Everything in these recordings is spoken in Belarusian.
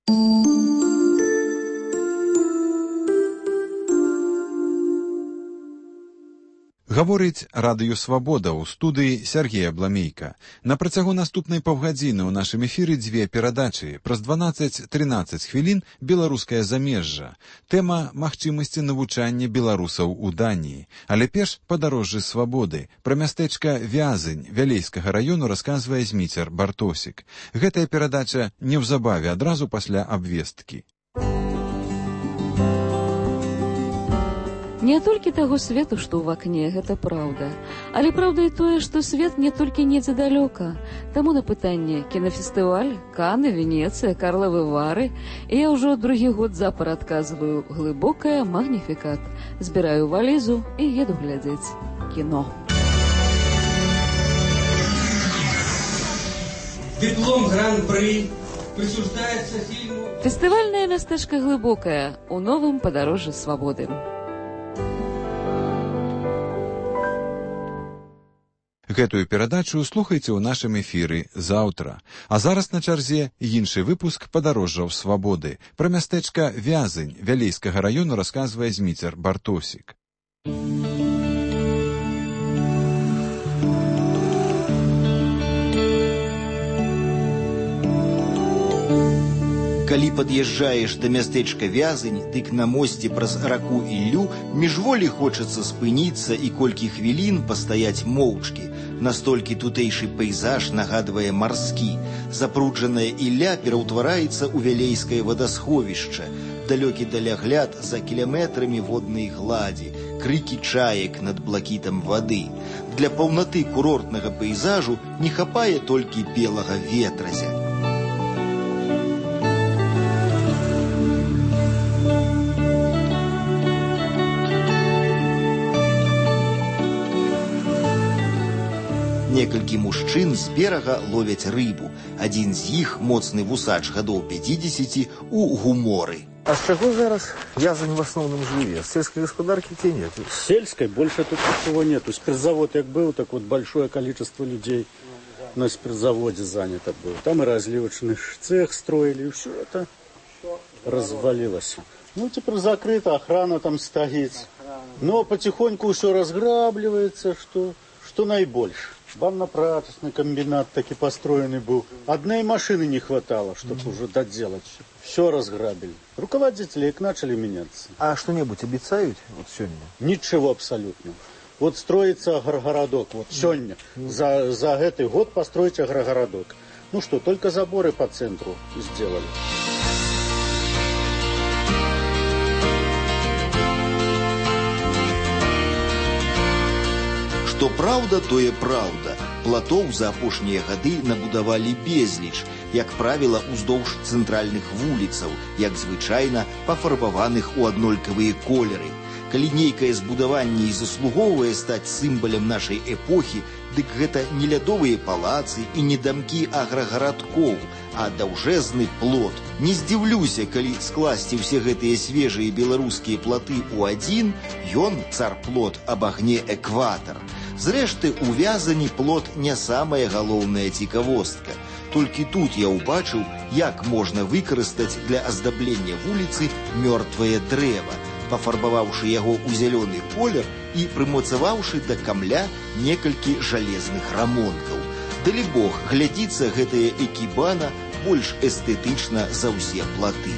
Гаворыць радыё «Свабода» ў студыі Сергея Бламейка. На працягу наступнай паўгадзіны ў нашым эфіры дзве перадачы. Праз 12-13 хвілін беларускае замежжа. Тэма магчымасці навучання беларусаў у Даніі. Але перш падарожжы свабоды. Пра мястэчка Вязань Вялейскага раёну расказвае Зміцер Бартосік. Гэтая перадача неўзабаве адразу пасля абвесткі. Не толькі таго свету, што ў вакне, гэта праўда. Але праўда і тое, што свет не толькі недзе далёка. Таму на пытанне кінафестываль, Каны, Венецыя, Карлавы Вары я ўжо другі год запар адказваю глыбокая магніфікат. Збіраю валізу і еду глядзець кіно. Диплом Гран-пры присуждаецца фільму. Фестывальнае мястэчка глыбокае у новым падарожжы свабоды. Гэтую перадачу слухайце ў нашым эфіры заўтра. А зараз на чарзе іншы выпуск падарожжаў свабоды. Пра мястэчка Вязань Вялейскага раёну расказвае Зміцер Бартосік. Калі пад'язджаеш да мястэчка Вязань, дык на мосце праз раку Іллю міжволі хочацца спыніцца і колькі хвілін пастаяць моўчкі. Настолькі тутэйшы пейзаж нагадвае марскі. Запруджаная Ілля пераўтвараецца ў вялейскае вадасховішча. Далёкі далягляд за кіляметрамі воднай гладзі, крыкі чаек над блакітам вады. Для паўнаты курортнага пейзажу не хапае толькі белага ветразя. Некалькі мужчын з берага ловяць рыбу. Адзін з іх, моцны вусач гадоў 50, у гуморы. А з чаго зараз Вязань в основном жыве? С сельской господарки ці нет? Сельской больше тут ничего нету. Спиртзавод как был, так вот большое количество людей на спиртзаводе занято было. Там и разливочный цех строили, и все это развалилось. Ну, теперь закрыто, охрана там стоит. Но потихоньку все разграбливается, что наибольше. Банно-прачечный комбинат таки построенный был. Одной машины не хватало, чтобы уже доделать все. Все разграбили. Руководители начали меняться. А что-нибудь обещают вот сегодня? Ничего абсолютно. Вот строится агрогородок. Вот сегодня. За этот год построить агрогородок. Ну что, только заборы по центру сделали. Што праўда, тое праўда. Платоў за апошнія гады набудавалі безліч, як правіла, уздоўж цэнтральных вуліцаў, як звычайна пафарбаваных у аднолькавыя колеры. Калі нейкае збудаванне і заслугоўвае стаць сімвалам нашай эпохі, дык гэта не лядовыя палацы і не дамкі аграгарадкоў, а даўжэзны плот. Не здзіўлюся, калі скласці ўсе гэтыя свежыя беларускія платы ў адзін, ён, цар-плот, абагне экватар. Зрэшты, у Вязані плот не самая галоўная цікавостка. Толькі тут я ўбачыў, як можна выкарыстаць для аздаблення вуліцы мёртвае дрэва, пафарбаваўшы яго ў зялёны колер і прымацаваўшы да камля некалькі жалезных рамонкаў. Далібог, глядзіцца гэтая экібана больш эстэтычна за ўсе платы.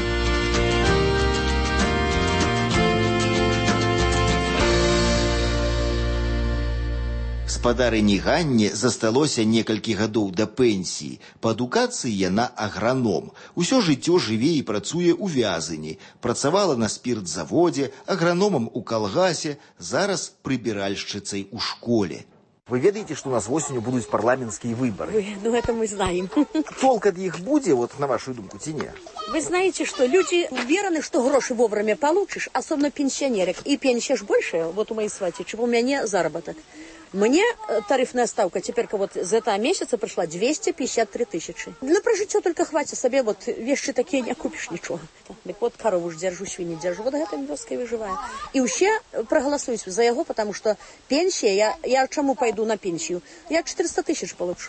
Спадарыні Ганне засталося некалькі гадоў да пенсіі. Па адукацыі яна аграном. Усё жыццё жыве і працуе ў Вязані. Працавала на спіртзаводзе, аграномам у калгасе, зараз прыбіральшчыцай у школе. Вы ведаете, что у нас осенью будут парламентские выборы? Ну, это мы знаем. Толк от них будет, вот на вашу думку, ці не? Вы знаете, что люди уверены, что гроши вовремя получишь, особенно пенсионерок. И пенсия ж больше, вот у моей свати, чем у меня заработок. Мне тарифная ставка теперь вот за этого месяца пришла 253 тысячи. Для прожития только хватит себе, вот вещи такие не купишь ничего. Так вот корову ж держу, свиньи держу, вот это вёской выживаю. И вообще проголосую за его, потому что пенсия, я чему пойду на пенсию? Я 400 тысяч получу.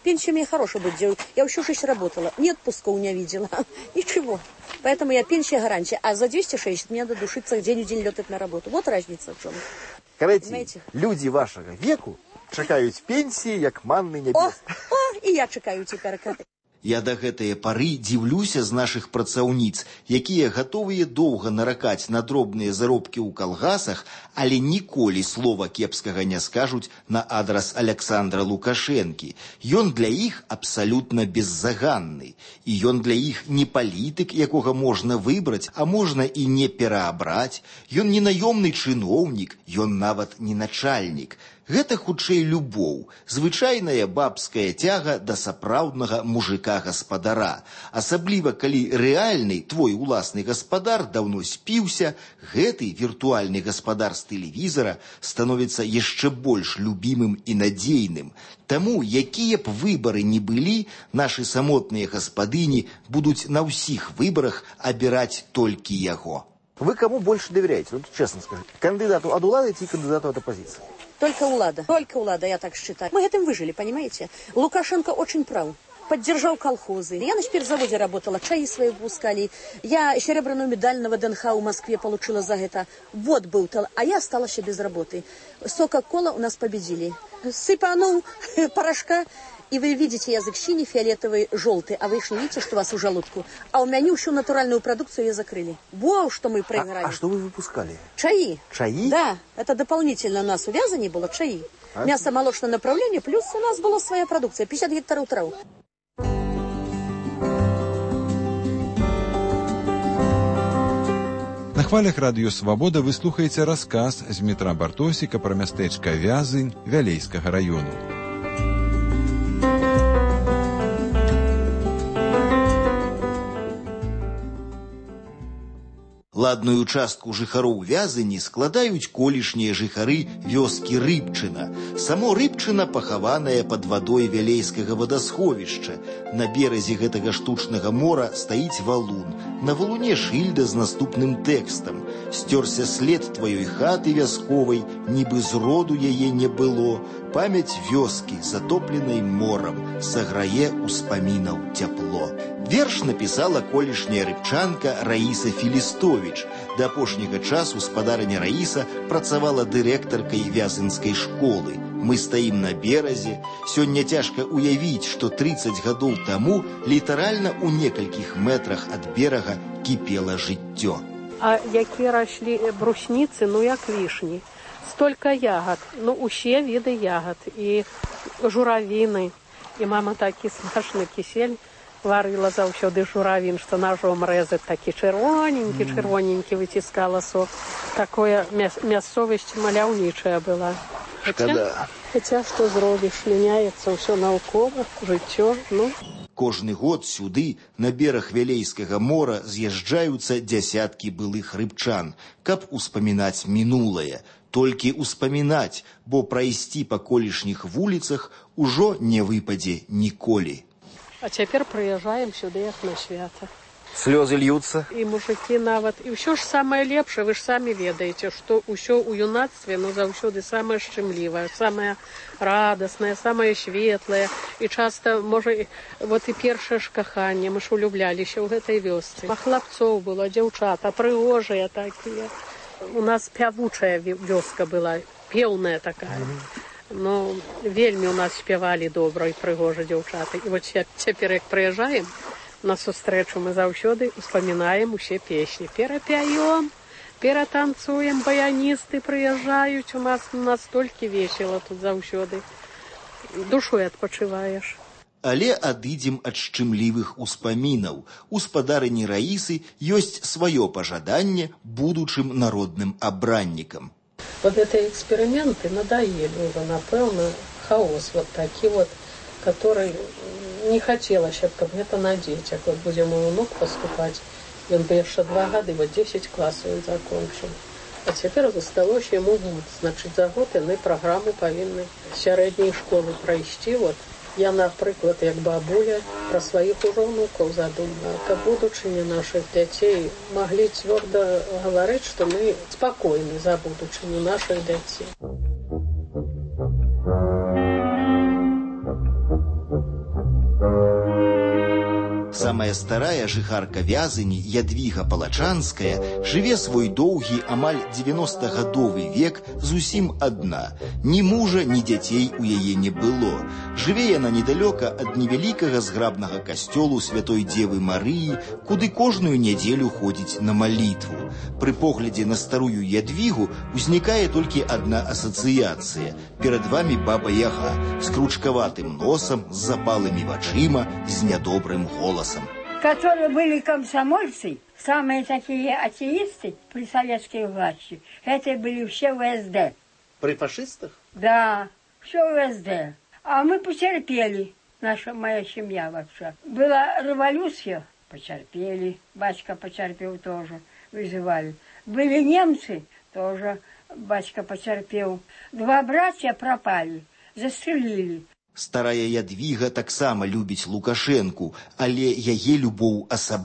Пенсия мне хорошая будет делать. Я всю жизнь работала. Ни отпусков не видела. Ничего. Поэтому я пенсия гарантия. А за 260 мне надо душиться день в день летать на работу. Вот разница в чем. Короче, люди вашего веку чекают пенсии, як манны небес. О, и я чекаю теперь. Я да гэтае пары дзіўлюся з нашых працаўніц, якія гатовыя доўга наракаць на дробныя заробкі ў калгасах, але ніколі слова кепскага не скажуць на адрас Аляксандра Лукашэнкі. Ён для іх абсалютна беззаганны. І ён для іх не палітык, якога можна выбраць, а можна і не пераабраць. Ён не наёмны чыноўнік, ён нават не начальнік. Гэта хутчэй любоў, звычайная бабская цяга да сапраўднага мужика-гаспадара. Асабліва, калі рэальны твой уласны гаспадар даўно спіўся, гэты віртуальны гаспадар з тэлевізара становіцца яшчэ больш любімым і надзейным. Таму, якія б выбары ні былі, нашы самотныя гаспадыні будуць на ўсіх выбарах абіраць толькі яго. Вы кому больше доверяете? Вот честно скажите. Кандидату от улады и кандидату от оппозиции? Только Улада, я так считаю. Мы этим выжили, понимаете? Лукашенко очень прав. Поддержал колхозы. Я на спиртзаводе работала, чаи свои выпускали. Я серебряную медаль на ВДНХ в Москве получила за это. Вот был, а я осталась без работы. Сока-кола у нас победили. Сыпанул порошка. И вы видите язык синий, фиолетовый, желтый. А вы еще не видите, что у вас в желудку. А у меня всю натуральную продукцию ее закрыли. Во, что мы проиграли. А что вы выпускали? Чаи. Чаи? Да, это дополнительно у нас в Вязани было чаи. Мясо-молочное направление, плюс у нас была своя продукция. 50 гектаров трав. На хвалях радыё «Свабода» вы слухаеце расказ з Дмітра Бартосіка пра мястэчка Вязань Вялейскага раёну. Ладную частку жыхароў Вязані складаюць колішнія жыхары вёскі Рыбчына. Само Рыбчына пахаванае пад вадой Вялейскага вадасховішча. На беразе гэтага штучнага мора стаіць валун. На валуне шыльда з наступным тэкстам. «Сцёрся след тваёй хаты вясковай, нібы зроду яе не было. Памяць вёскі, затопленай морам, саграе успамінаў цяпло». Верш напісала колішняя рыбчанка Раіса Філістовіч. Да апошняга часу спадарыня Раіса працавала дырэктаркай вязанскай школы. Мы стаім на беразе. Сёння цяжка уявіць, што 30 гадоў таму літаральна ў некалькіх метрах ад берага кіпела жыццё. А якія раслі брусніцы, ну як вішні. Столькі ягад, ну усе віды ягад. І журавіны. І мама такі смачны кісель варила заўсёды журавін, што ножом рэзаць, такі чырвоненькі выціскала сок. Такое мясцовасць маляўнічая была. Хаця што зробіш, мяняецца ўсё наўкова, жыццё, ну. Кожны год сюды, на бераг Вялейскага мора, з'язджаюцца дзясяткі былых рыбчан, каб успамінаць мінулае. Толькі успамінаць, бо прайсці па колішніх вуліцах ужо не выпадзе ніколі. А цяпер прыязджаем сюды, як на свята. Слёзы льются. І мужики нават. І ўсё ж самае лепшае, вы ж самі ведаеце, што ўсё ў юнацтве, ну, заўсёды самае шчымлівае, самае радаснае, самае светлае. І часта, можа, вот і першае ж каханне, мы ж улюбляліся ў гэтай вёсцы. А хлапцоў было, дзяўчата, прыгожыя такія. У нас пявучая вёска была, пеўная такая. Ну, вельмі у нас спявалі добра і прыгожа дзяўчаты. І вот цяпер, як прыязджаем на сустрэчу, мы заўсёды успамінаем усе песні. Перапяём, ператанцуем, баяністы прыязджаюць. У нас настолькі весела тут заўсёды. Душой адпачываеш. Але адыдзем ад шчымлівых успамінаў. У спадарыні Раісы ёсць сваё пажаданне будучым народным абраннікам. Вот эти эксперименты надоели уже, напевно, хаос вот такой вот, который не хотелось, чтобы это на детях. Вот будем у внук поступать, он бы еще 2 года, вот 10 классов он закончил. А теперь засталось ему год. Значит, за год они программу повинны средней школы пройти. Вот. Я, наприклад, як бабуля, про своих уже внуков задумала. Как будучине наших детей могли твердо говорить, что мы спокойны за будучиню наших детей. Самая старая жыхарка Вязыні Ядвіга Палачанская жыве свой доўгі амаль 90-гадовы век зусім адна. Ні мужа, ні дзяцей у яе не было. Жыве яна недалёка ад невялікага зграбнага касцёлу Святой Дзевы Марыі, куды кожную нядзелю ходзіць на малітву. Пры поглядзе на старую Ядвігу узнікае толькі адна асацыяцыя. Перад вамі баба Яга з кручкаватым носам, з запалымі вачыма, з нядобрым голосом. Которые были комсомольцы, самые такие атеисты при советской власти, это были все ВСД. При фашистах? Да, все ВСД. А мы потерпели, моя семья вообще. Была революция, потерпели, батька потерпел тоже, вызывали. Были немцы, тоже батька потерпел. 2 братья пропали, застрелили. Старая Ядвіга таксама любіць Лукашэнку, але яе любоў асаблівая.